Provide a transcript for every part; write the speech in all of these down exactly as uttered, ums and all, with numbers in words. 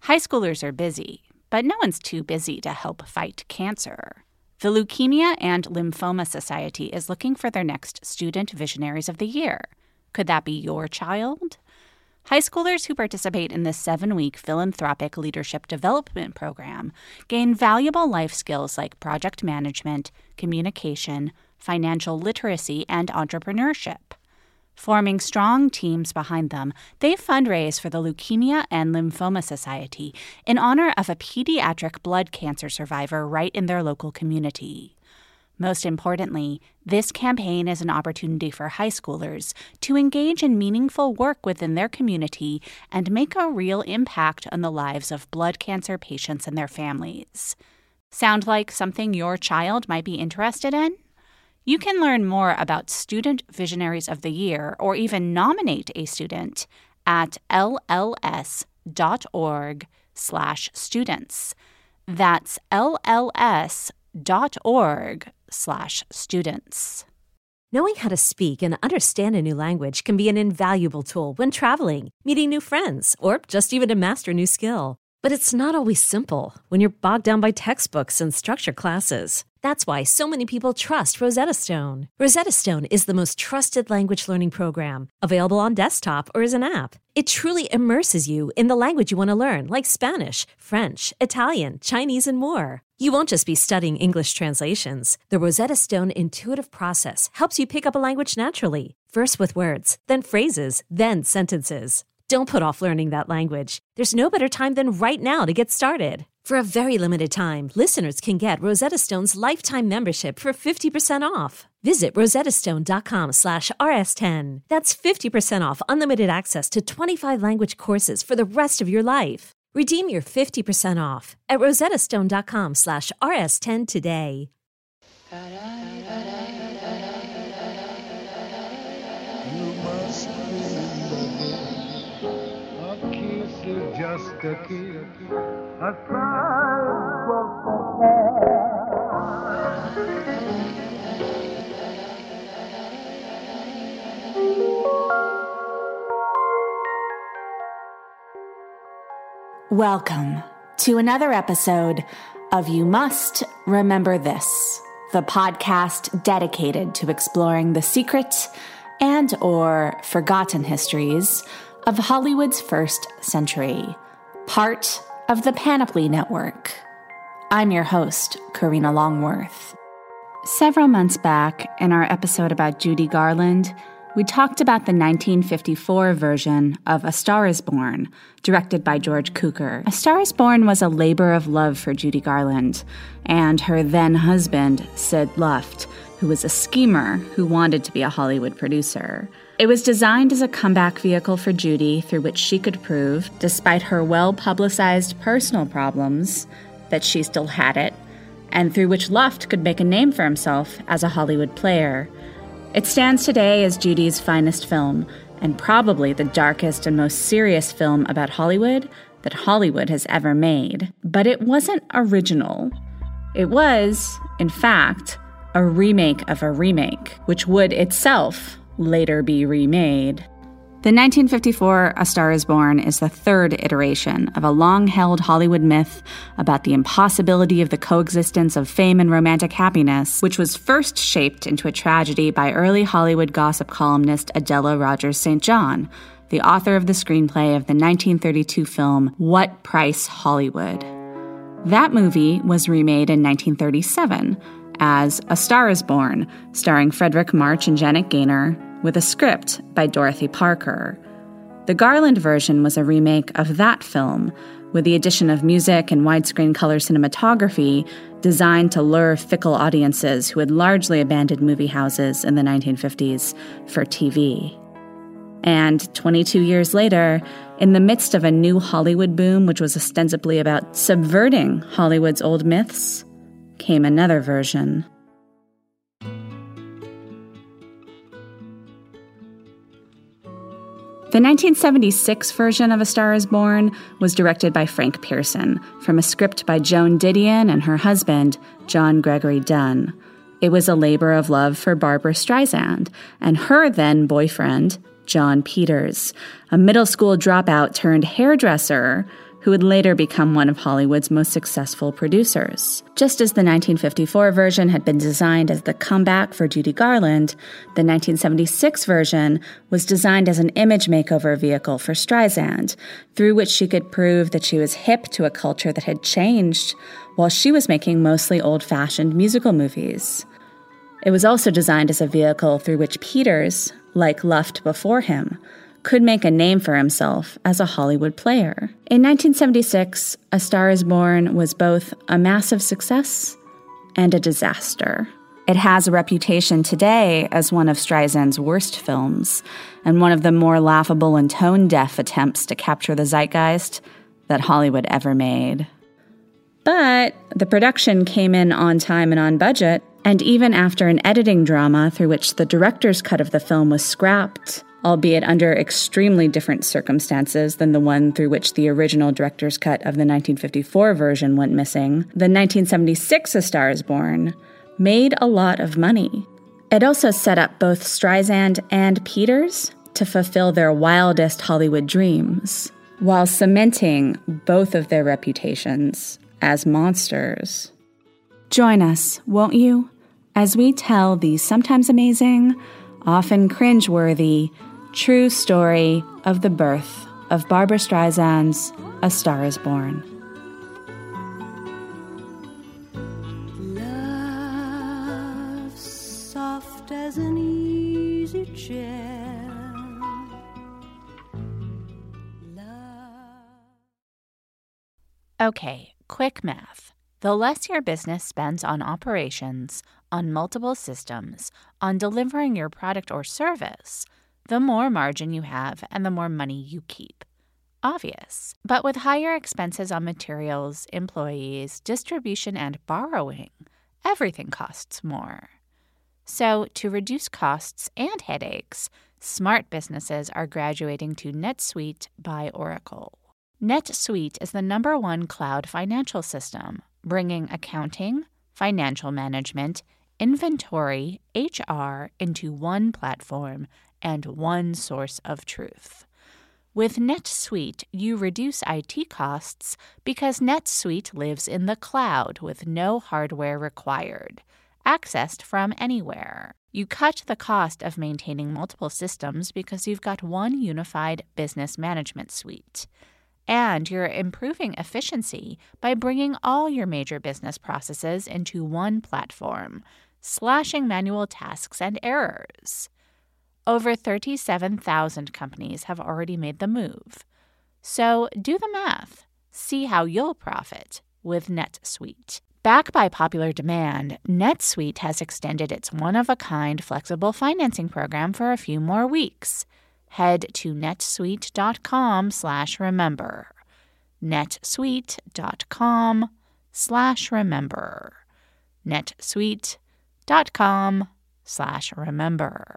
High schoolers are busy, but no one's too busy to help fight cancer. The Leukemia and Lymphoma Society is looking for their next Student Visionaries of the Year. Could that be your child? High schoolers who participate in this seven-week philanthropic leadership development program gain valuable life skills like project management, communication, financial literacy, and entrepreneurship. Forming strong teams behind them, they fundraise for the Leukemia and Lymphoma Society in honor of a pediatric blood cancer survivor right in their local community. Most importantly, this campaign is an opportunity for high schoolers to engage in meaningful work within their community and make a real impact on the lives of blood cancer patients and their families. Sound like something your child might be interested in? You can learn more about Student Visionaries of the Year or even nominate a student at lls.org slash students. That's lls.org slash students. Knowing how to speak and understand a new language can be an invaluable tool when traveling, meeting new friends, or just even to master a new skill. But it's not always simple when you're bogged down by textbooks and structure classes. That's why so many people trust Rosetta Stone. Rosetta Stone is the most trusted language learning program, available on desktop or as an app. It truly immerses you in the language you want to learn, like Spanish, French, Italian, Chinese, and more. You won't just be studying English translations. The Rosetta Stone intuitive process helps you pick up a language naturally, first with words, then phrases, then sentences. Don't put off learning that language. There's no better time than right now to get started. For a very limited time, listeners can get Rosetta Stone's lifetime membership for fifty percent off. Visit rosettastone.com slash rs10. That's fifty percent off unlimited access to twenty-five language courses for the rest of your life. Redeem your fifty percent off at rosettastone.com slash rs10 today. Just a kid, a cry for Welcome to another episode of You Must Remember This, the podcast dedicated to exploring the secret and or forgotten histories of Hollywood's first century, part of the Panoply Network. I'm your host, Karina Longworth. Several months back, in our episode about Judy Garland, we talked about the nineteen fifty-four version of A Star is Born, directed by George Cukor. A Star is Born was a labor of love for Judy Garland and her then-husband, Sid Luft, who was a schemer who wanted to be a Hollywood producer. It was designed as a comeback vehicle for Judy through which she could prove, despite her well-publicized personal problems, that she still had it, and through which Luft could make a name for himself as a Hollywood player. It stands today as Judy's finest film, and probably the darkest and most serious film about Hollywood that Hollywood has ever made. But it wasn't original. It was, in fact, a remake of a remake, which would itself later be remade. The nineteen fifty-four A Star is Born is the third iteration of a long-held Hollywood myth about the impossibility of the coexistence of fame and romantic happiness, which was first shaped into a tragedy by early Hollywood gossip columnist Adela Rogers Saint John, the author of the screenplay of the nineteen thirty-two film What Price Hollywood? That movie was remade in nineteen thirty-seven as A Star is Born, starring Frederick March and Janet Gaynor, with a script by Dorothy Parker. The Garland version was a remake of that film, with the addition of music and widescreen color cinematography designed to lure fickle audiences who had largely abandoned movie houses in the nineteen fifties for T V. And twenty-two years later, in the midst of a new Hollywood boom, which was ostensibly about subverting Hollywood's old myths, came another version. The nineteen seventy-six version of A Star is Born was directed by Frank Pearson from a script by Joan Didion and her husband, John Gregory Dunn. It was a labor of love for Barbra Streisand and her then-boyfriend, John Peters, a middle school dropout turned hairdresser who would later become one of Hollywood's most successful producers. Just as the nineteen fifty-four version had been designed as the comeback for Judy Garland, the nineteen seventy-six version was designed as an image makeover vehicle for Streisand, through which she could prove that she was hip to a culture that had changed while she was making mostly old-fashioned musical movies. It was also designed as a vehicle through which Peters, like Luft before him, could make a name for himself as a Hollywood player. In nineteen seventy-six, A Star is Born was both a massive success and a disaster. It has a reputation today as one of Streisand's worst films, and one of the more laughable and tone-deaf attempts to capture the zeitgeist that Hollywood ever made. But the production came in on time and on budget, and even after an editing drama through which the director's cut of the film was scrapped, albeit under extremely different circumstances than the one through which the original director's cut of the nineteen fifty-four version went missing, the nineteen seventy-six A Star is Born made a lot of money. It also set up both Streisand and Peters to fulfill their wildest Hollywood dreams, while cementing both of their reputations as monsters. Join us, won't you, as we tell the sometimes amazing, often cringeworthy, true story of the birth of Barbra Streisand's A Star is Born. Love, soft as an easy chair. Love. Okay, quick math. The less your business spends on operations, on multiple systems, on delivering your product or service, the more margin you have and the more money you keep. Obvious. But with higher expenses on materials, employees, distribution, and borrowing, everything costs more. So, to reduce costs and headaches, smart businesses are graduating to NetSuite by Oracle. NetSuite is the number one cloud financial system, bringing accounting, financial management, inventory, H R into one platform and one source of truth. With NetSuite, you reduce I T costs because NetSuite lives in the cloud with no hardware required, accessed from anywhere. You cut the cost of maintaining multiple systems because you've got one unified business management suite. And you're improving efficiency by bringing all your major business processes into one platform, slashing manual tasks and errors. Over thirty-seven thousand companies have already made the move. So do the math. See how you'll profit with NetSuite. Backed by popular demand, NetSuite has extended its one-of-a-kind flexible financing program for a few more weeks. Head to netsuite.com slash remember. netsuite.com slash remember. netsuite.com slash remember.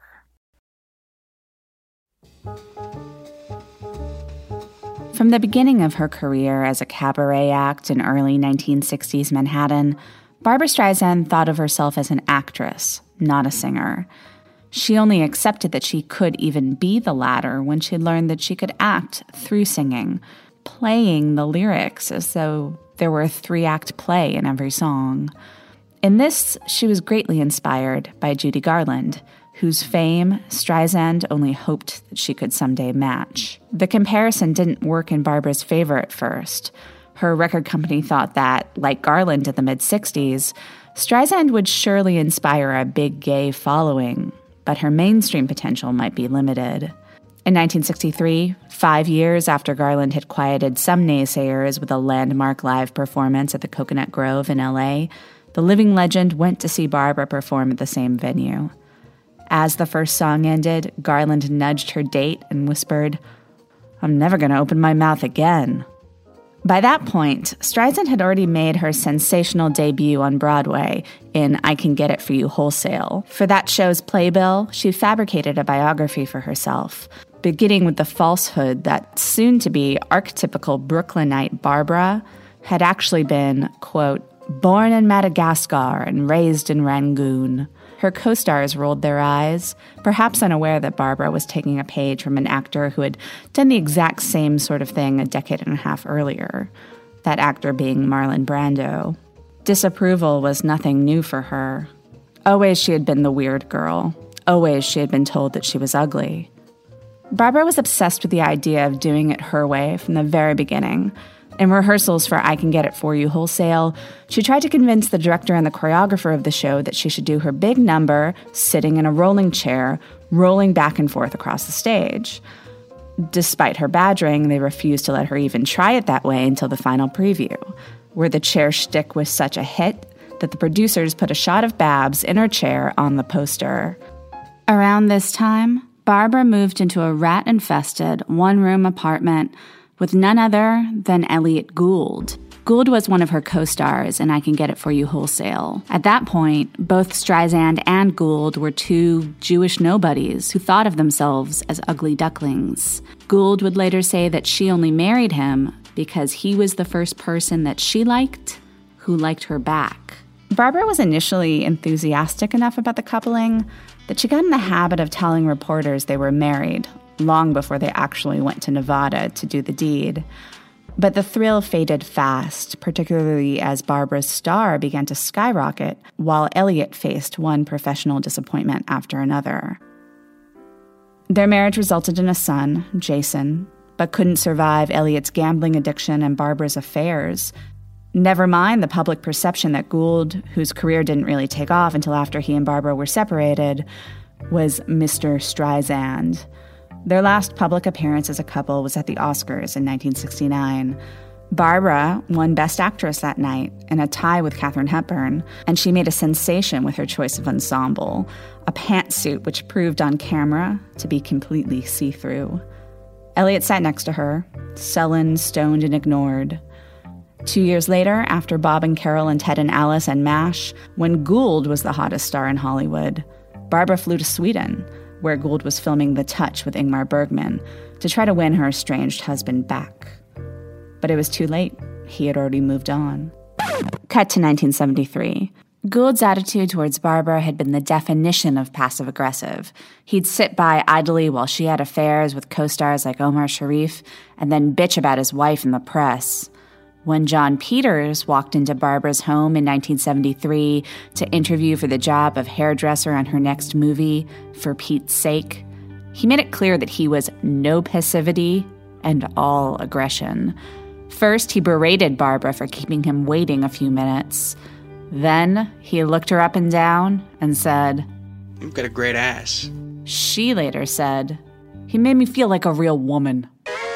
From the beginning of her career as a cabaret act in early nineteen sixties Manhattan, Barbra Streisand thought of herself as an actress, not a singer. She only accepted that she could even be the latter when she learned that she could act through singing, playing the lyrics as though there were a three-act play in every song. In this, she was greatly inspired by Judy Garland, whose fame Streisand only hoped that she could someday match. The comparison didn't work in Barbra's favor at first. Her record company thought that, like Garland in the mid-sixties, Streisand would surely inspire a big gay following, but her mainstream potential might be limited. In nineteen sixty-three, five years after Garland had quieted some naysayers with a landmark live performance at the Coconut Grove in L A, the living legend went to see Barbra perform at the same venue. As the first song ended, Garland nudged her date and whispered, "I'm never going to open my mouth again." By that point, Streisand had already made her sensational debut on Broadway in I Can Get It For You Wholesale. For that show's playbill, she fabricated a biography for herself, beginning with the falsehood that soon-to-be archetypical Brooklynite Barbra had actually been, quote, born in Madagascar and raised in Rangoon. Her Her co-stars rolled their eyes, perhaps unaware that Barbara was taking a page from an actor who had done the exact same sort of thing a decade and a half earlier, that actor being Marlon Brando. Disapproval was nothing new for her. Always she had been the weird girl. Always she had been told that she was ugly. Barbara was obsessed with the idea of doing it her way from the very beginning. In rehearsals for I Can Get It For You Wholesale, she tried to convince the director and the choreographer of the show that she should do her big number sitting in a rolling chair, rolling back and forth across the stage. Despite her badgering, they refused to let her even try it that way until the final preview, where the chair shtick was such a hit that the producers put a shot of Babs in her chair on the poster. Around this time, Barbara moved into a rat-infested, one-room apartment with none other than Elliot Gould. Gould was one of her co-stars in I Can Get It For You Wholesale. At that point, both Streisand and Gould were two Jewish nobodies who thought of themselves as ugly ducklings. Gould would later say that she only married him because he was the first person that she liked who liked her back. Barbara was initially enthusiastic enough about the coupling that she got in the habit of telling reporters they were married long before they actually went to Nevada to do the deed. But the thrill faded fast, particularly as Barbara's star began to skyrocket while Elliot faced one professional disappointment after another. Their marriage resulted in a son, Jason, but couldn't survive Elliot's gambling addiction and Barbara's affairs. Never mind the public perception that Gould, whose career didn't really take off until after he and Barbara were separated, was Mister Streisand. Their last public appearance as a couple was at the Oscars in nineteen sixty-nine. Barbara won Best Actress that night in a tie with Katharine Hepburn, and she made a sensation with her choice of ensemble, a pantsuit which proved on camera to be completely see-through. Elliot sat next to her, sullen, stoned, and ignored. Two years later, after Bob and Carol and Ted and Alice and MASH, when Gould was the hottest star in Hollywood, Barbara flew to Sweden, where Gould was filming The Touch with Ingmar Bergman, to try to win her estranged husband back. But it was too late. He had already moved on. Cut to nineteen seventy-three. Gould's attitude towards Barbara had been the definition of passive-aggressive. He'd sit by idly while she had affairs with co-stars like Omar Sharif, and then bitch about his wife in the press. When John Peters walked into Barbara's home in nineteen seventy-three to interview for the job of hairdresser on her next movie, For Pete's Sake, he made it clear that he was no passivity and all aggression. First, he berated Barbara for keeping him waiting a few minutes. Then, he looked her up and down and said, "You've got a great ass." She later said, "He made me feel like a real woman."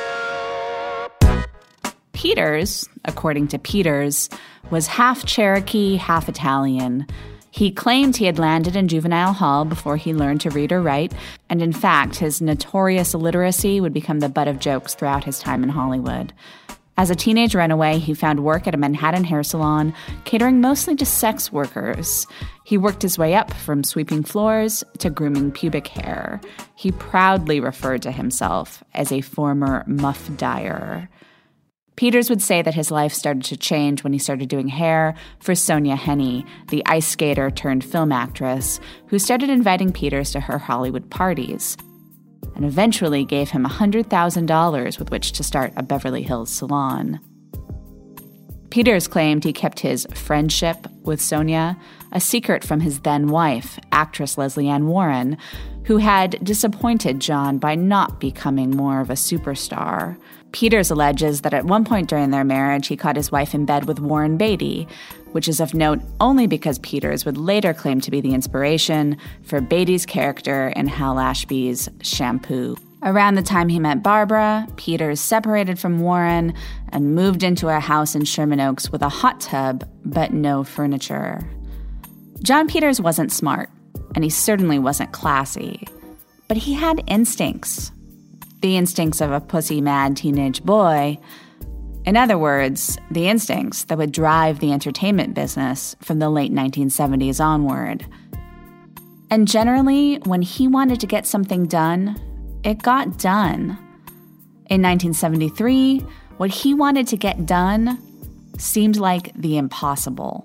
Peters, according to Peters, was half Cherokee, half Italian. He claimed he had landed in juvenile hall before he learned to read or write, and in fact, his notorious illiteracy would become the butt of jokes throughout his time in Hollywood. As a teenage runaway, he found work at a Manhattan hair salon, catering mostly to sex workers. He worked his way up from sweeping floors to grooming pubic hair. He proudly referred to himself as a former muff dyer. Peters would say that his life started to change when he started doing hair for Sonja Henie, the ice skater turned film actress, who started inviting Peters to her Hollywood parties, and eventually gave him one hundred thousand dollars with which to start a Beverly Hills salon. Peters claimed he kept his friendship with Sonja a secret from his then-wife, actress Leslie Ann Warren, who had disappointed John by not becoming more of a superstar. Peters alleges that at one point during their marriage, he caught his wife in bed with Warren Beatty, which is of note only because Peters would later claim to be the inspiration for Beatty's character in Hal Ashby's Shampoo. Around the time he met Barbara, Peters separated from Warren and moved into a house in Sherman Oaks with a hot tub, but no furniture. John Peters wasn't smart, and he certainly wasn't classy, but he had instincts. The instincts of a pussy-mad teenage boy. In other words, the instincts that would drive the entertainment business from the late nineteen seventies onward. And generally, when he wanted to get something done, it got done. In nineteen seventy-three, what he wanted to get done seemed like the impossible.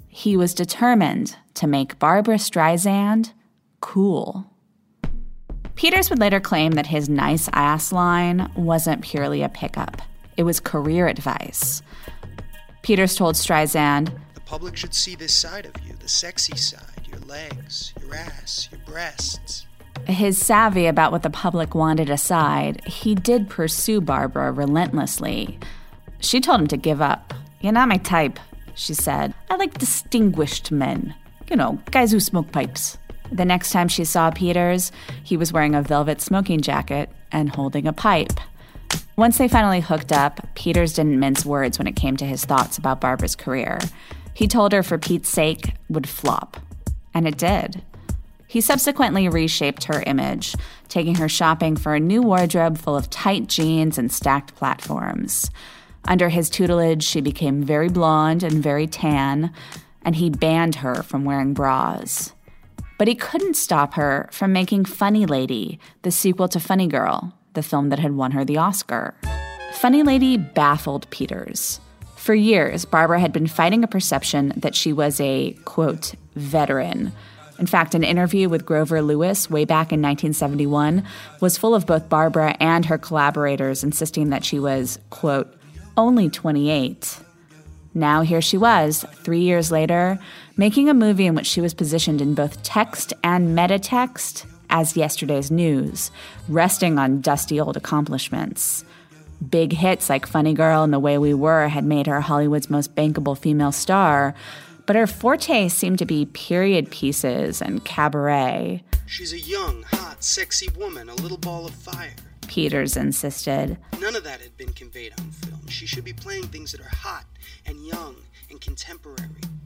He was determined to make Barbra Streisand cool. Peters would later claim that his nice ass line wasn't purely a pickup. It was career advice. Peters told Streisand, "The public should see this side of you, the sexy side, your legs, your ass, your breasts." His savvy about what the public wanted aside, he did pursue Barbra relentlessly. She told him to give up. "You're not my type," she said. "I like distinguished men. You know, guys who smoke pipes." The next time she saw Peters, he was wearing a velvet smoking jacket and holding a pipe. Once they finally hooked up, Peters didn't mince words when it came to his thoughts about Barbra's career. He told her for Pete's sake would flop. And it did. He subsequently reshaped her image, taking her shopping for a new wardrobe full of tight jeans and stacked platforms. Under his tutelage, she became very blonde and very tan, and he banned her from wearing bras. But he couldn't stop her from making Funny Lady, the sequel to Funny Girl, the film that had won her the Oscar. Funny Lady baffled Peters. For years, Barbra had been fighting a perception that she was a, quote, veteran. In fact, an interview with Grover Lewis way back in nineteen seventy-one was full of both Barbra and her collaborators insisting that she was, quote, only twenty-eight. Now here she was, three years later, making a movie in which she was positioned in both text and metatext as yesterday's news, resting on dusty old accomplishments. Big hits like Funny Girl and The Way We Were had made her Hollywood's most bankable female star, but her forte seemed to be period pieces and cabaret. "She's a young, hot, sexy woman, a little ball of fire," Peters insisted. "None of that had been conveyed on film. She should be playing things that are hot and young and contemporary."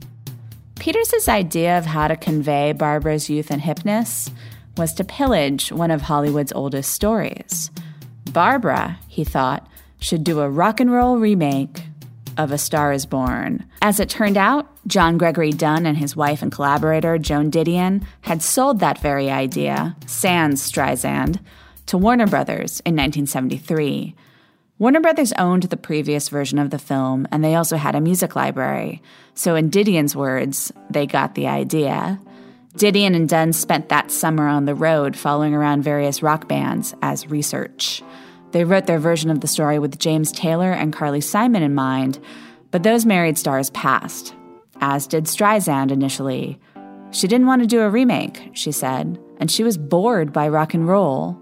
Peters' idea of how to convey Barbra's youth and hipness was to pillage one of Hollywood's oldest stories. Barbra, he thought, should do a rock and roll remake of A Star is Born. As it turned out, John Gregory Dunn and his wife and collaborator, Joan Didion, had sold that very idea, sans Streisand, to Warner Brothers in nineteen seventy-three. Warner Brothers owned the previous version of the film, and they also had a music library. So in Didion's words, they got the idea. Didion and Dunn spent that summer on the road following around various rock bands as research. They wrote their version of the story with James Taylor and Carly Simon in mind, but those married stars passed, as did Streisand initially. She didn't want to do a remake, she said, and she was bored by rock and roll.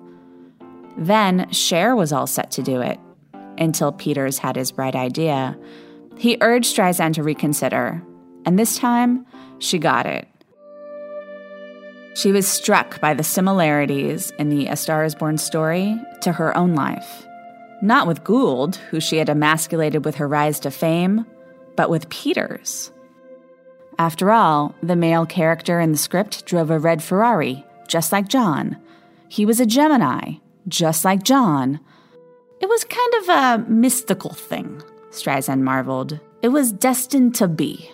Then Cher was all set to do it, until Peters had his bright idea. He urged Streisand to reconsider, and this time, she got it. She was struck by the similarities in the A Star is Born story to her own life. Not with Gould, who she had emasculated with her rise to fame, but with Peters. After all, the male character in the script drove a red Ferrari, just like John. He was a Gemini, just like John. It was kind of a mystical thing, Streisand marveled. It was destined to be.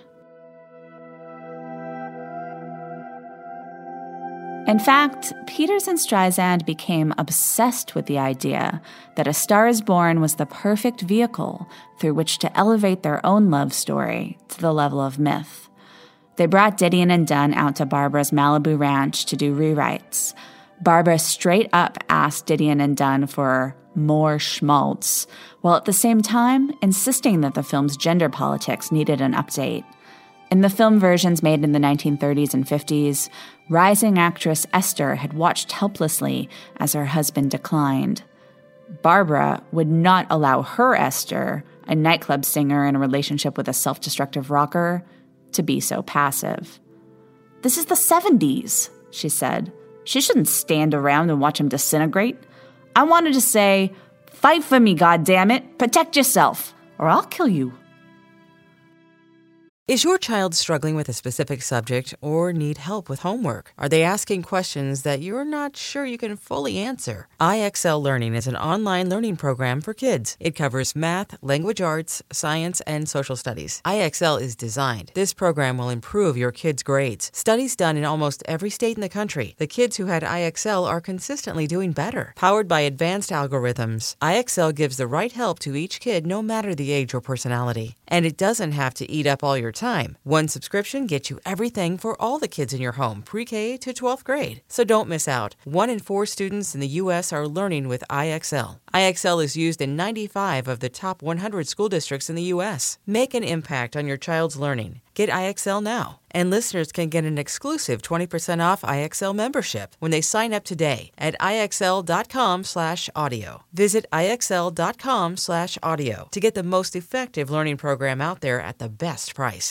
In fact, Peters and Streisand became obsessed with the idea that A Star is Born was the perfect vehicle through which to elevate their own love story to the level of myth. They brought Didion and Dunn out to Barbra's Malibu ranch to do rewrites. Barbra straight up asked Didion and Dunn for more schmaltz, while at the same time insisting that the film's gender politics needed an update. In the film versions made in the nineteen thirties and fifties, rising actress Esther had watched helplessly as her husband declined. Barbra would not allow her Esther, a nightclub singer in a relationship with a self-destructive rocker, to be so passive. "This is the seventies, she said. "She shouldn't stand around and watch him disintegrate. I wanted to say, fight for me, goddammit, protect yourself, or I'll kill you." Is your child struggling with a specific subject or need help with homework? Are they asking questions that you're not sure you can fully answer? I X L Learning is an online learning program for kids. It covers math, language arts, science, and social studies. I X L is designed. This program will improve your kids' grades. Studies done in almost every state in the country. The kids who had I X L are consistently doing better. Powered by advanced algorithms, I X L gives the right help to each kid no matter the age or personality. And it doesn't have to eat up all your time. One subscription gets you everything for all the kids in your home, pre-K to twelfth grade. So don't miss out. One in four students in the U S are learning with I X L. I X L is used in ninety-five of the top one hundred school districts in the U S. Make an impact on your child's learning. Get I X L now. And listeners can get an exclusive twenty percent off I X L membership when they sign up today at IXL.com slash audio. Visit IXL.com slash audio to get the most effective learning program out there at the best price.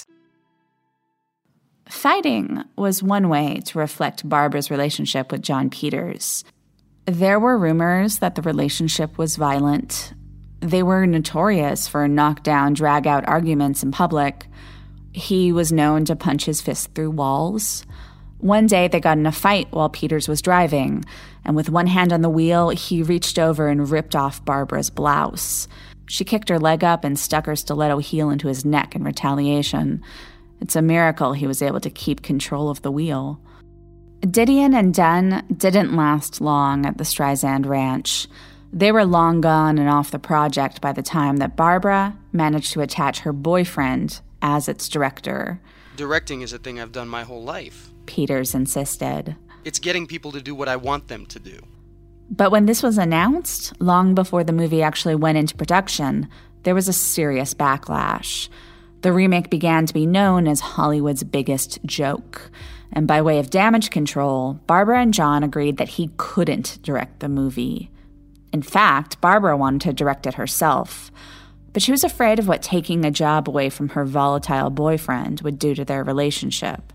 Fighting was one way to reflect Barbara's relationship with Jon Peters. There were rumors that the relationship was violent. They were notorious for knockdown, drag-out arguments in public. He was known to punch his fist through walls. One day, they got in a fight while Peters was driving, and with one hand on the wheel, he reached over and ripped off Barbara's blouse. She kicked her leg up and stuck her stiletto heel into his neck in retaliation. It's a miracle he was able to keep control of the wheel. Didion and Dunn didn't last long at the Streisand Ranch. They were long gone and off the project by the time that Barbara managed to attach her boyfriend as its director. Directing is a thing I've done my whole life. Peters insisted. It's getting people to do what I want them to do. But when this was announced, long before the movie actually went into production, there was a serious backlash. The remake began to be known as Hollywood's biggest joke. And by way of damage control, Barbara and Jon agreed that he couldn't direct the movie. In fact, Barbara wanted to direct it herself. But she was afraid of what taking a job away from her volatile boyfriend would do to their relationship.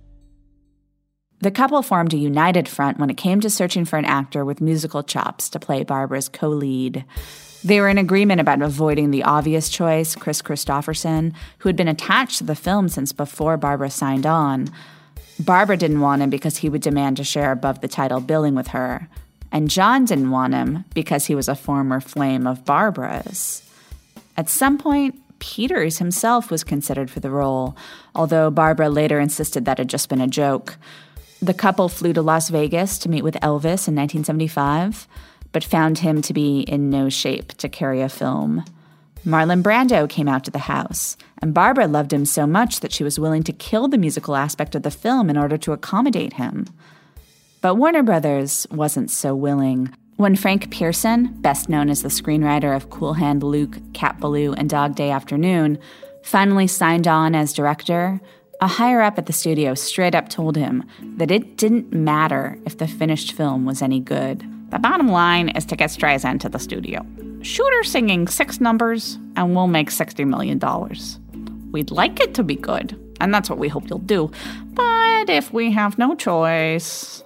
The couple formed a united front when it came to searching for an actor with musical chops to play Barbara's co-lead. They were in agreement about avoiding the obvious choice, Chris Christopherson, who had been attached to the film since before Barbara signed on. Barbara didn't want him because he would demand to share above the title billing with her. And Jon didn't want him because he was a former flame of Barbara's. At some point, Peters himself was considered for the role, although Barbara later insisted that had just been a joke. The couple flew to Las Vegas to meet with Elvis in nineteen seventy-five, but found him to be in no shape to carry a film. Marlon Brando came out to the house, and Barbara loved him so much that she was willing to kill the musical aspect of the film in order to accommodate him. But Warner Brothers wasn't so willing. When Frank Pearson, best known as the screenwriter of Cool Hand Luke, Cat Ballou, and Dog Day Afternoon, finally signed on as director, a higher-up at the studio straight up told him that it didn't matter if the finished film was any good. The bottom line is to get Streisand to the studio. Shoot her singing six numbers, and we'll make sixty million dollars. We'd like it to be good, and that's what we hope you'll do. But if we have no choice...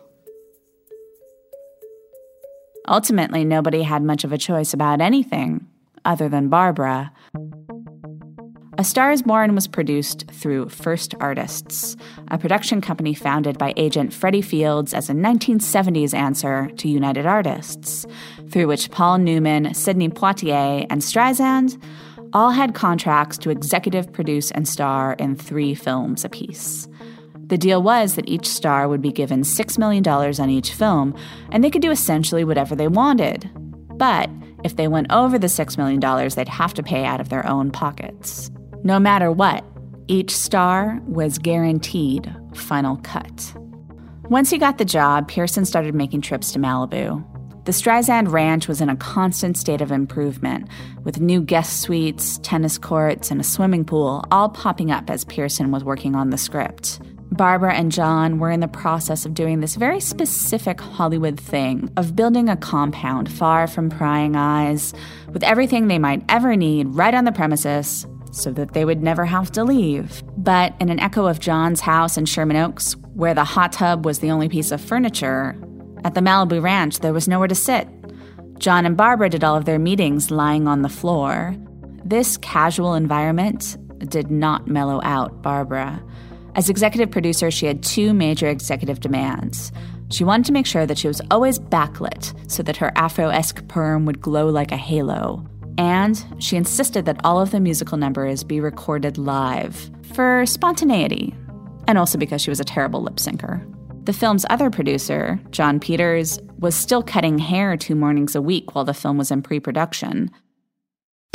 Ultimately, nobody had much of a choice about anything other than Barbara. A Star is Born was produced through First Artists, a production company founded by agent Freddie Fields as a nineteen seventies answer to United Artists, through which Paul Newman, Sidney Poitier, and Streisand all had contracts to executive produce and star in three films apiece. The deal was that each star would be given six million dollars on each film, and they could do essentially whatever they wanted. But if they went over the six million dollars, they'd have to pay out of their own pockets. No matter what, each star was guaranteed final cut. Once he got the job, Pearson started making trips to Malibu. The Streisand Ranch was in a constant state of improvement, with new guest suites, tennis courts, and a swimming pool all popping up as Pearson was working on the script. Barbara and Jon were in the process of doing this very specific Hollywood thing of building a compound far from prying eyes, with everything they might ever need right on the premises, so that they would never have to leave. But in an echo of Jon's house in Sherman Oaks, where the hot tub was the only piece of furniture, at the Malibu Ranch there was nowhere to sit. Jon and Barbara did all of their meetings lying on the floor. This casual environment did not mellow out Barbara. As executive producer, she had two major executive demands. She wanted to make sure that she was always backlit so that her Afro-esque perm would glow like a halo. And she insisted that all of the musical numbers be recorded live for spontaneity, and also because she was a terrible lip syncer. The film's other producer, Jon Peters, was still cutting hair two mornings a week while the film was in pre-production.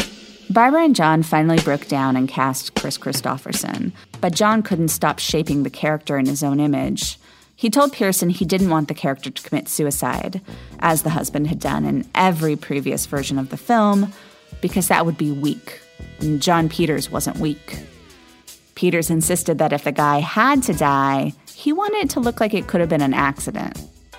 Barbara and John finally broke down and cast Kris Kristofferson, but John couldn't stop shaping the character in his own image. He told Pierson he didn't want the character to commit suicide, as the husband had done in every previous version of the film, because that would be weak. And John Peters wasn't weak. Peters insisted that if the guy had to die, he wanted it to look like it could have been an accident.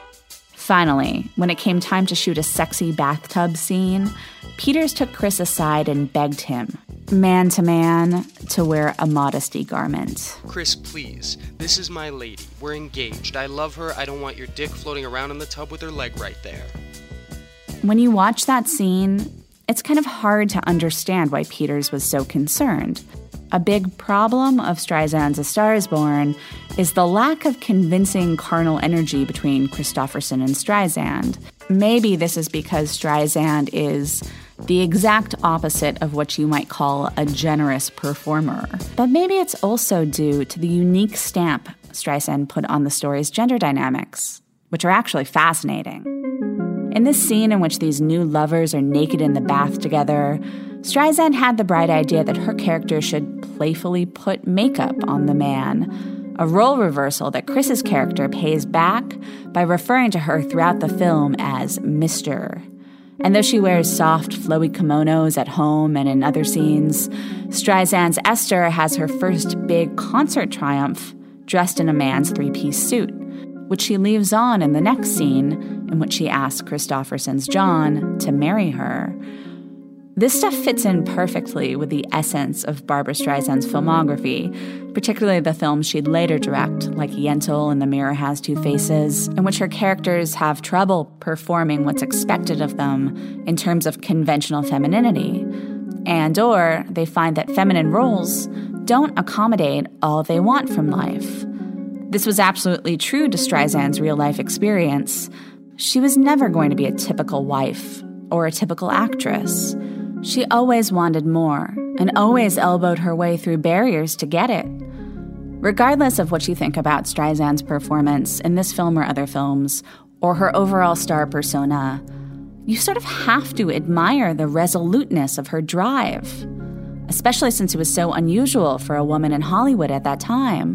Finally, when it came time to shoot a sexy bathtub scene, Peters took Kris aside and begged him, man to man, to wear a modesty garment. Kris, please. This is my lady. We're engaged. I love her. I don't want your dick floating around in the tub with her leg right there. When you watch that scene, it's kind of hard to understand why Peters was so concerned. A big problem of Streisand's A Star is Born is the lack of convincing carnal energy between Kristofferson and Streisand. Maybe this is because Streisand is the exact opposite of what you might call a generous performer. But maybe it's also due to the unique stamp Streisand put on the story's gender dynamics, which are actually fascinating. In this scene in which these new lovers are naked in the bath together, Streisand had the bright idea that her character should playfully put makeup on the man, a role reversal that Kris's character pays back by referring to her throughout the film as Mister And though she wears soft, flowy kimonos at home and in other scenes, Streisand's Esther has her first big concert triumph dressed in a man's three-piece suit, which she leaves on in the next scene in which she asks Kristofferson's John to marry her. This stuff fits in perfectly with the essence of Barbra Streisand's filmography, particularly the films she'd later direct, like Yentl and The Mirror Has Two Faces, in which her characters have trouble performing what's expected of them in terms of conventional femininity, and or they find that feminine roles don't accommodate all they want from life. This was absolutely true to Streisand's real-life experience. She was never going to be a typical wife or a typical actress. She always wanted more, and always elbowed her way through barriers to get it. Regardless of what you think about Streisand's performance in this film or other films, or her overall star persona, you sort of have to admire the resoluteness of her drive, especially since it was so unusual for a woman in Hollywood at that time.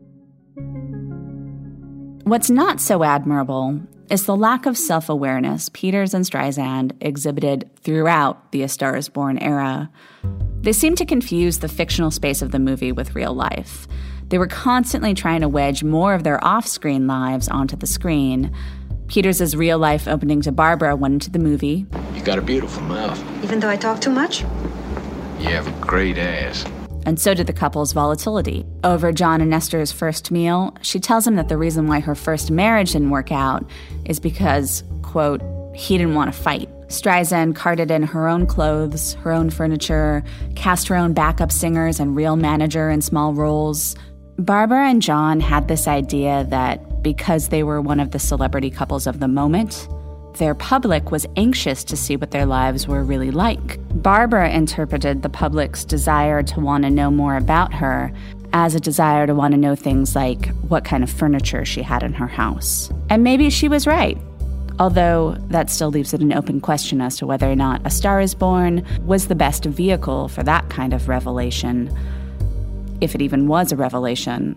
What's not so admirable is the lack of self-awareness Peters and Streisand exhibited throughout the A Star is Born era. They seemed to confuse the fictional space of the movie with real life. They were constantly trying to wedge more of their off-screen lives onto the screen. Peters' real-life opening to Barbara went into the movie. You got a beautiful mouth. Even though I talk too much? You have a great ass. And so did the couple's volatility. Over John and Esther's first meal, she tells him that the reason why her first marriage didn't work out is because, quote, he didn't want to fight. Streisand carted in her own clothes, her own furniture, cast her own backup singers and reel manager in small roles. Barbara and John had this idea that because they were one of the celebrity couples of the moment, their public was anxious to see what their lives were really like. Barbara interpreted the public's desire to want to know more about her as a desire to want to know things like what kind of furniture she had in her house. And maybe she was right, although that still leaves it an open question as to whether or not A Star is Born was the best vehicle for that kind of revelation, if it even was a revelation.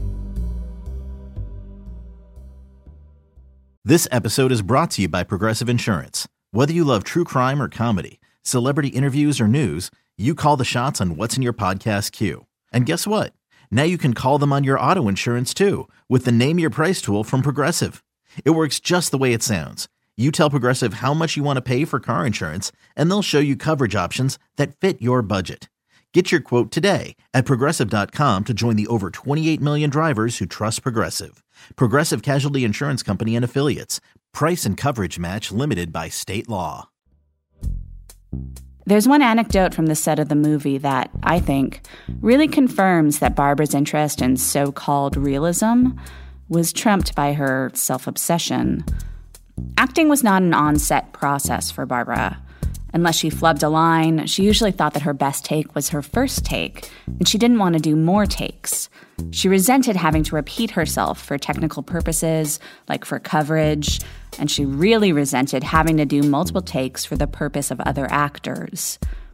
This episode is brought to you by Progressive Insurance. Whether you love true crime or comedy, celebrity interviews or news, you call the shots on what's in your podcast queue. And guess what? Now you can call them on your auto insurance too with the Name Your Price tool from Progressive. It works just the way it sounds. You tell Progressive how much you want to pay for car insurance, and they'll show you coverage options that fit your budget. Get your quote today at Progressive dot com to join the over twenty-eight million drivers who trust Progressive. Progressive Casualty Insurance Company and Affiliates. Price and coverage match limited by state law. There's one anecdote from the set of the movie that, I think, really confirms that Barbara's interest in so-called realism was trumped by her self-obsession. Acting was not an on-set process for Barbara. Unless she flubbed a line, she usually thought that her best take was her first take, and she didn't want to do more takes. She resented having to repeat herself for technical purposes, like for coverage, and she really resented having to do multiple takes for the purpose of other actors.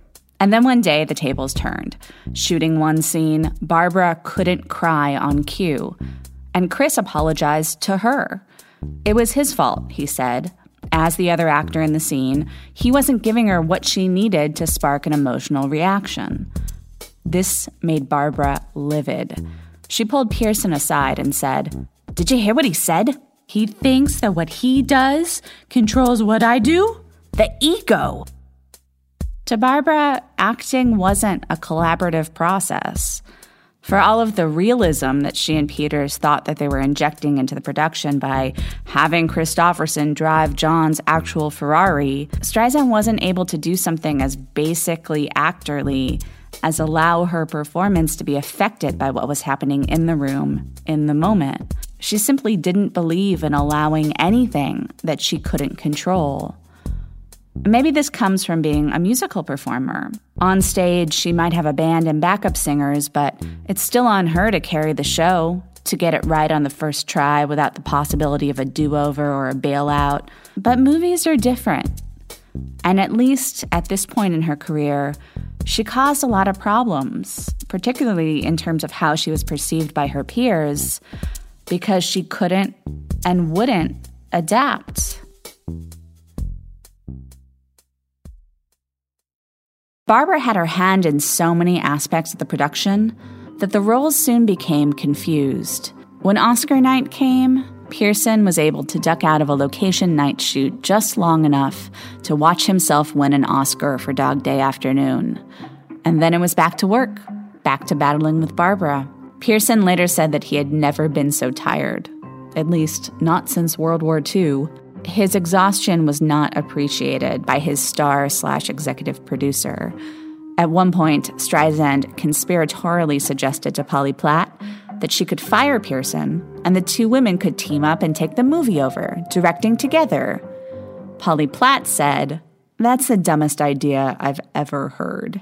And then one day, the tables turned. Shooting one scene, Barbara couldn't cry on cue, and Chris apologized to her. It was his fault, he said. As the other actor in the scene, he wasn't giving her what she needed to spark an emotional reaction. This made Barbara livid. She pulled Pearson aside and said, "Did you hear what he said? He thinks that what he does controls what I do? The ego." To Barbara, acting wasn't a collaborative process. For all of the realism that she and Peters thought that they were injecting into the production by having Kristofferson drive John's actual Ferrari, Streisand wasn't able to do something as basically actorly as allow her performance to be affected by what was happening in the room, in the moment. She simply didn't believe in allowing anything that she couldn't control. Maybe this comes from being a musical performer. On stage, she might have a band and backup singers, but it's still on her to carry the show, to get it right on the first try without the possibility of a do-over or a bailout. But movies are different. And at least at this point in her career, she caused a lot of problems, particularly in terms of how she was perceived by her peers, because she couldn't and wouldn't adapt. Barbara had her hand in so many aspects of the production that the roles soon became confused. When Oscar night came, Pearson was able to duck out of a location night shoot just long enough to watch himself win an Oscar for Dog Day Afternoon. And then it was back to work, back to battling with Barbara. Pearson later said that he had never been so tired, at least not since World War Two. His exhaustion was not appreciated by his star slash executive producer. At one point, Streisand conspiratorially suggested to Polly Platt that she could fire Pearson and the two women could team up and take the movie over, directing together. Polly Platt said, "That's the dumbest idea I've ever heard."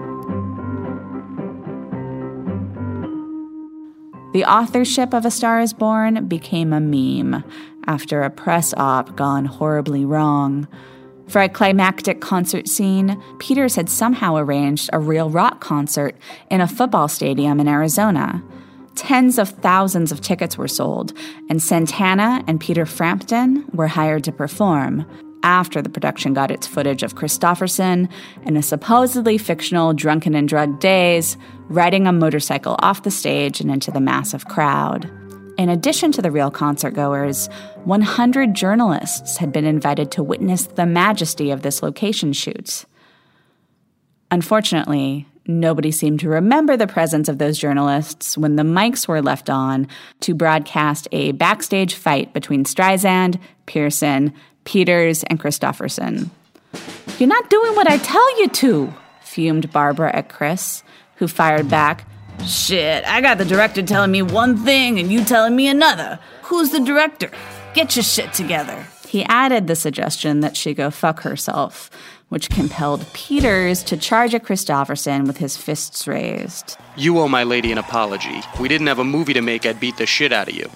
The authorship of A Star is Born became a meme after a press op gone horribly wrong. For a climactic concert scene, Peters had somehow arranged a real rock concert in a football stadium in Arizona. Tens of thousands of tickets were sold, and Santana and Peter Frampton were hired to perform after the production got its footage of Kristofferson in a supposedly fictional drunken and drugged daze, riding a motorcycle off the stage and into the massive crowd. In addition to the real concertgoers, one hundred journalists had been invited to witness the majesty of this location shoot. Unfortunately, nobody seemed to remember the presence of those journalists when the mics were left on to broadcast a backstage fight between Streisand, Pearson, Peters, and Kristofferson. "You're not doing what I tell you to," fumed Barbara at Chris, who fired back, "Shit, I got the director telling me one thing and you telling me another. Who's the director? Get your shit together." He added the suggestion that she go fuck herself, which compelled Peters to charge at Kristofferson with his fists raised. "You owe my lady an apology. We didn't have a movie to make, I'd beat the shit out of you."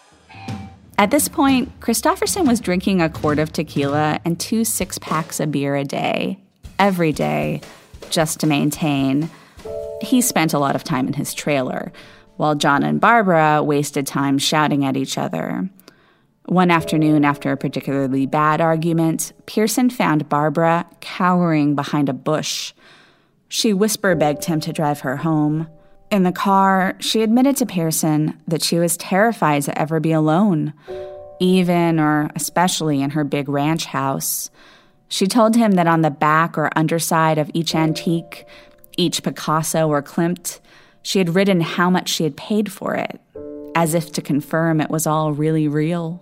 At this point, Kristofferson was drinking a quart of tequila and two six-packs of beer a day, every day, just to maintain. He spent a lot of time in his trailer, while John and Barbara wasted time shouting at each other. One afternoon, after a particularly bad argument, Pearson found Barbara cowering behind a bush. She whisper-begged him to drive her home. In the car, she admitted to Pearson that she was terrified to ever be alone, even or especially in her big ranch house. She told him that on the back or underside of each antique, each Picasso or Klimt, she had written how much she had paid for it, as if to confirm it was all really real.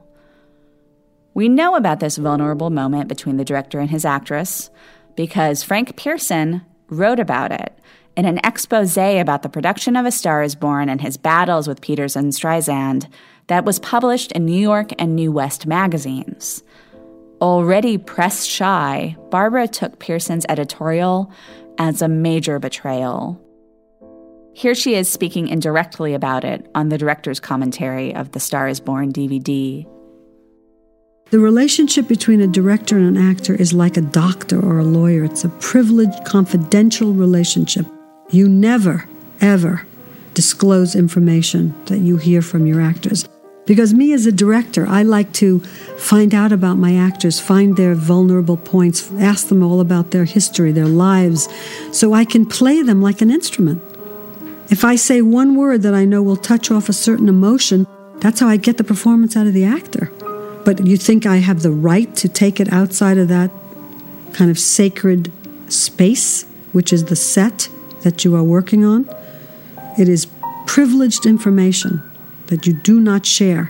We know about this vulnerable moment between the director and his actress because Frank Pearson wrote about it in an expose about the production of A Star is Born and his battles with Peters and Streisand that was published in New York and New West magazines. Already press shy, Barbara took Pearson's editorial as a major betrayal. Here she is speaking indirectly about it on the director's commentary of the Star is Born D V D. The relationship between a director and an actor is like a doctor or a lawyer. It's a privileged, confidential relationship. You never, ever disclose information that you hear from your actors. Because me as a director, I like to find out about my actors, find their vulnerable points, ask them all about their history, their lives, so I can play them like an instrument. If I say one word that I know will touch off a certain emotion, that's how I get the performance out of the actor. But you think I have the right to take it outside of that kind of sacred space, which is the set that you are working on? It is privileged information that you do not share.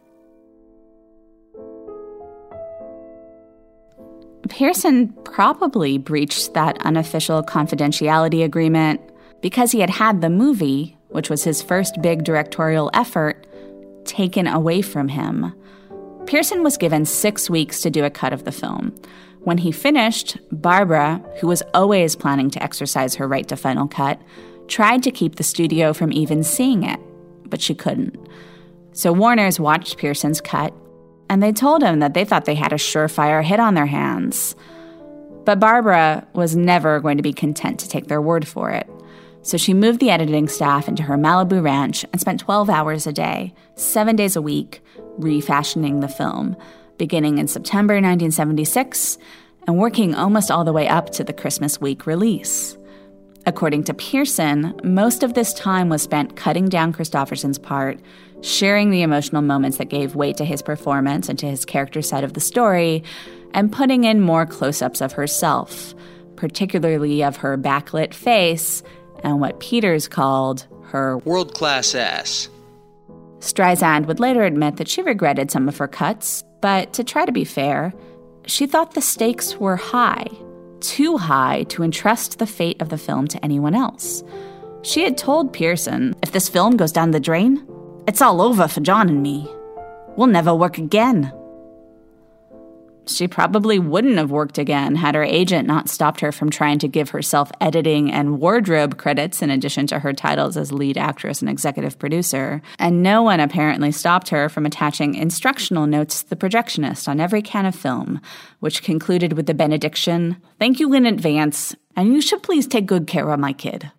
Pierson probably breached that unofficial confidentiality agreement because he had had the movie, which was his first big directorial effort, taken away from him. Pierson was given six weeks to do a cut of the film. When he finished, Barbara, who was always planning to exercise her right to final cut, tried to keep the studio from even seeing it, but she couldn't. So Warner's watched Pierson's cut, and they told him that they thought they had a surefire hit on their hands. But Barbara was never going to be content to take their word for it. So she moved the editing staff into her Malibu ranch and spent twelve hours a day, seven days a week, refashioning the film, beginning in September nineteen seventy-six and working almost all the way up to the Christmas week release. According to Pierson, most of this time was spent cutting down Kristofferson's part, sharing the emotional moments that gave weight to his performance and to his character side of the story, and putting in more close-ups of herself, particularly of her backlit face and what Peters called her world-class ass. Streisand would later admit that she regretted some of her cuts, but to try to be fair, she thought the stakes were high. Too high to entrust the fate of the film to anyone else. She had told Pierson, if this film goes down the drain, it's all over for John and me. We'll never work again. She probably wouldn't have worked again had her agent not stopped her from trying to give herself editing and wardrobe credits in addition to her titles as lead actress and executive producer. And no one apparently stopped her from attaching instructional notes to the projectionist on every can of film, which concluded with the benediction, "Thank you in advance, and you should please take good care of my kid."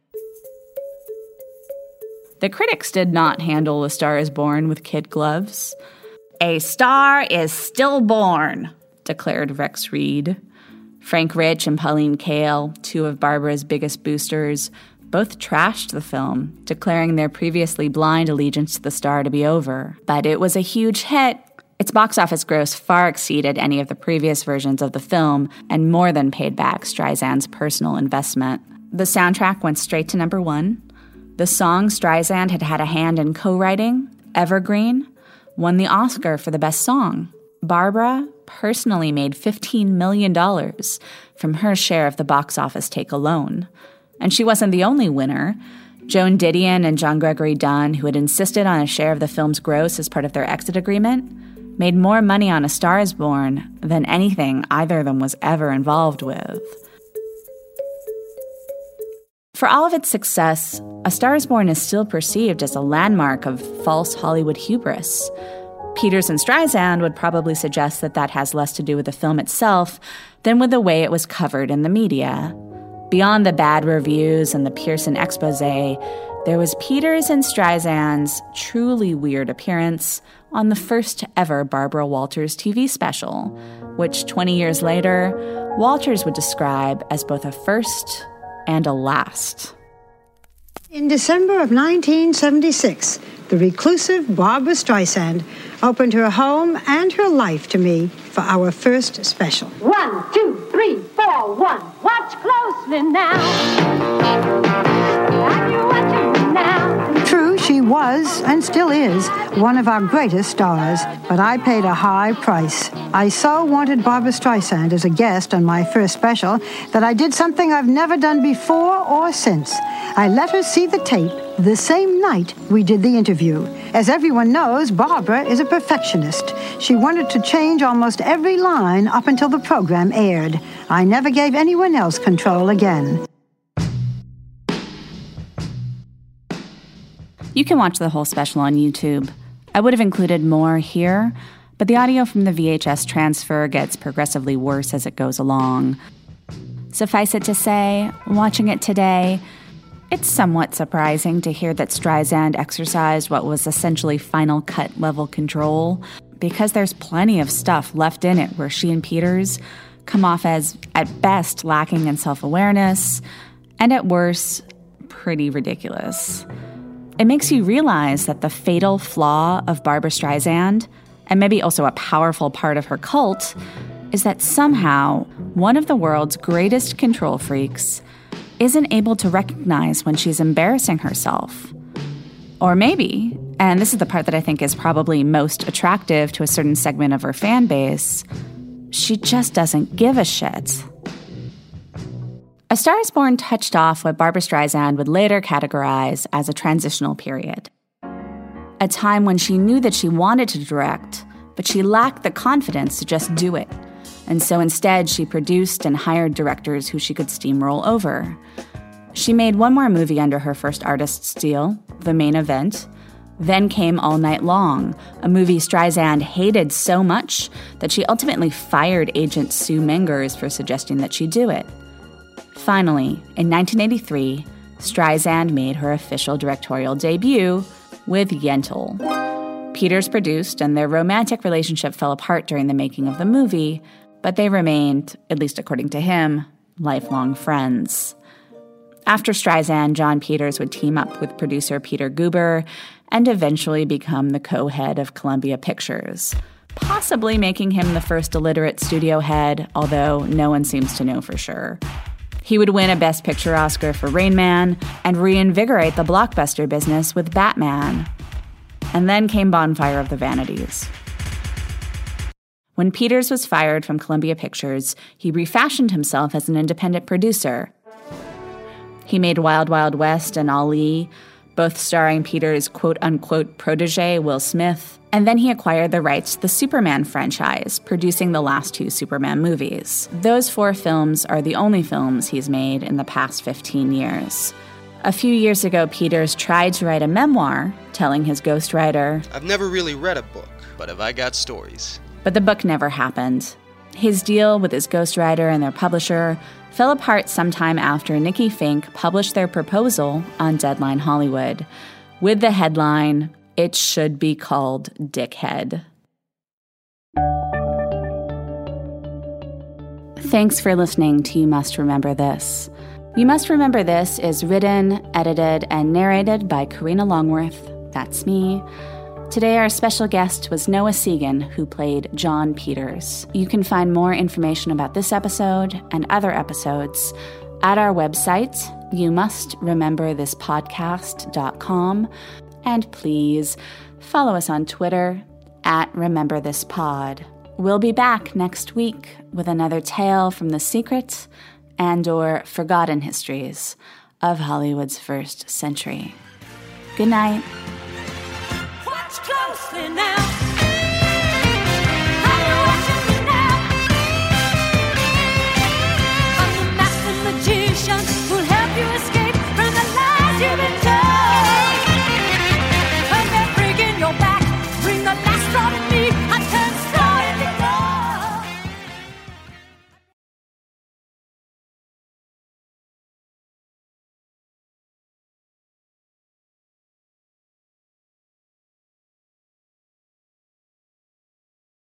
The critics did not handle A Star is Born with kid gloves. A star is still born, declared Rex Reed. Frank Rich and Pauline Kael, two of Barbara's biggest boosters, both trashed the film, declaring their previously blind allegiance to the star to be over. But it was a huge hit. Its box office gross far exceeded any of the previous versions of the film and more than paid back Streisand's personal investment. The soundtrack went straight to number one. The song Streisand had had a hand in co-writing, Evergreen, won the Oscar for the best song. Barbara personally made fifteen million dollars from her share of the box office take alone. And she wasn't the only winner. Joan Didion and John Gregory Dunn, who had insisted on a share of the film's gross as part of their exit agreement, made more money on A Star is Born than anything either of them was ever involved with. For all of its success, A Star is Born is still perceived as a landmark of false Hollywood hubris. Peters and Streisand would probably suggest that that has less to do with the film itself than with the way it was covered in the media. Beyond the bad reviews and the Pierson expose, there was Peters and Streisand's truly weird appearance on the first ever Barbara Walters T V special, which twenty years later, Walters would describe as both a first and a last. In December of nineteen seventy-six, the reclusive Barbara Streisand opened her home and her life to me for our first special. One, two, three, four, one. Watch closely now. And you're watching now. True, she was, and still is, one of our greatest stars, but I paid a high price. I so wanted Barbara Streisand as a guest on my first special that I did something I've never done before or since. I let her see the tape the same night we did the interview. As everyone knows, Barbara is a perfectionist. She wanted to change almost every line up until the program aired. I never gave anyone else control again. You can watch the whole special on YouTube. I would have included more here, but the audio from the V H S transfer gets progressively worse as it goes along. Suffice it to say, watching it today, it's somewhat surprising to hear that Streisand exercised what was essentially Final Cut level control, because there's plenty of stuff left in it where she and Peters come off as, at best, lacking in self-awareness, and at worst, pretty ridiculous. It makes you realize that the fatal flaw of Barbra Streisand, and maybe also a powerful part of her cult, is that somehow one of the world's greatest control freaks isn't able to recognize when she's embarrassing herself. Or maybe, and this is the part that I think is probably most attractive to a certain segment of her fan base, she just doesn't give a shit. A Star is Born touched off what Barbra Streisand would later categorize as a transitional period. A time when she knew that she wanted to direct, but she lacked the confidence to just do it. And so instead, she produced and hired directors who she could steamroll over. She made one more movie under her first artist's deal, The Main Event. Then came All Night Long, a movie Streisand hated so much that she ultimately fired agent Sue Mengers for suggesting that she do it. Finally, in nineteen eighty-three, Streisand made her official directorial debut with Yentl. Peters produced, and their romantic relationship fell apart during the making of the movie, but they remained, at least according to him, lifelong friends. After Streisand, Jon Peters would team up with producer Peter Guber and eventually become the co-head of Columbia Pictures, possibly making him the first illiterate studio head, although no one seems to know for sure. He would win a Best Picture Oscar for Rain Man and reinvigorate the blockbuster business with Batman. And then came Bonfire of the Vanities. When Peters was fired from Columbia Pictures, he refashioned himself as an independent producer. He made Wild Wild West and Ali, both starring Peters' quote-unquote protege, Will Smith, and then he acquired the rights to the Superman franchise, producing the last two Superman movies. Those four films are the only films he's made in the past fifteen years. A few years ago, Peters tried to write a memoir, telling his ghostwriter, "I've never really read a book, but have I got stories?" But the book never happened. His deal with his ghostwriter and their publisher fell apart sometime after Nikki Fink published their proposal on Deadline Hollywood, with the headline, "It should be called Dickhead." Thanks for listening to You Must Remember This. You Must Remember This is written, edited, and narrated by Karina Longworth. That's me. Today, our special guest was Noah Segan, who played Jon Peters. You can find more information about this episode and other episodes at our website, you must remember this podcast dot com. And please follow us on Twitter at Remember This Pod. We'll be back next week with another tale from the secret and or forgotten histories of Hollywood's first century. Good night. Watch closely now.